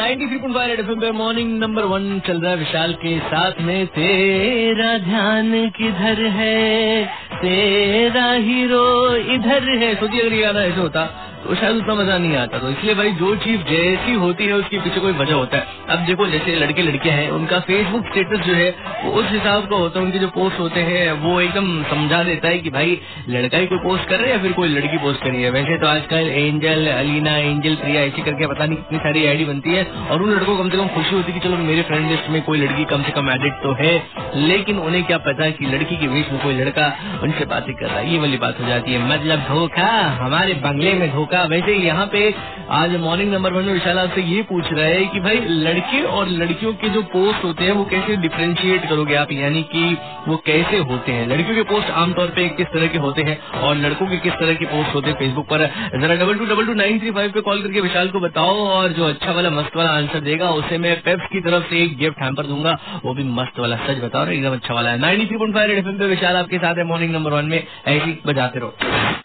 93.5 red FM पे morning number 1 चल रहा है विशाल के साथ में। तेरा ध्यान किधर है, तेरा हीरो इधर है। सोचिए अगर ये गाना ऐसे होता तो शायद उतना मजा नहीं आता। तो इसलिए भाई जो चीज जैसी होती है उसके पीछे कोई वजह होता है। अब देखो जैसे लड़के लड़कियां हैं उनका फेसबुक स्टेटस जो है वो उस हिसाब का होता है। उनके जो पोस्ट होते हैं वो एकदम समझा देता है कि भाई लड़का ही कोई पोस्ट कर रहा है या फिर कोई लड़की पोस्ट कर रही है। वैसे तो आजकल एंजल, अलीना, एंजल, प्रिया ऐसी करके पता नहीं कितनी सारी आईडी बनती है और उन लड़कों को कम से कम खुशी होती है कि चलो मेरे फ्रेंड लिस्ट में कोई लड़की कम से कम एडिट तो है। लेकिन उन्हें क्या पता कि लड़की के बीच में कोई लड़का उनसे बातें कर रहा है। ये वाली बात हो जाती है, मतलब धोखा, हमारे बंगले में धोखा। वैसे यहाँ पे आज मॉर्निंग नंबर 1 में विशाल आपसे ये पूछ रहा है कि भाई लड़के और लड़कियों के जो पोस्ट होते हैं वो कैसे डिफरेंशिएट करोगे आप, यानी कि वो कैसे होते हैं। लड़कियों के पोस्ट आमतौर पे किस तरह के होते हैं और लड़कों के किस तरह के पोस्ट होते हैं फेसबुक पर। जरा 22222935 पे कॉल करके विशाल को बताओ और जो अच्छा वाला मस्त वाला आंसर देगा उसे मैं पेप्स की तरफ से एक गिफ्ट हैम्पर दूंगा, वो भी मस्त वाला। सच बताओ एकदम अच्छा वाला है। 93.5 रेड एफएम पे विशाल आपके साथ है मॉर्निंग नंबर 1 में। ऐसी बजाते रहो।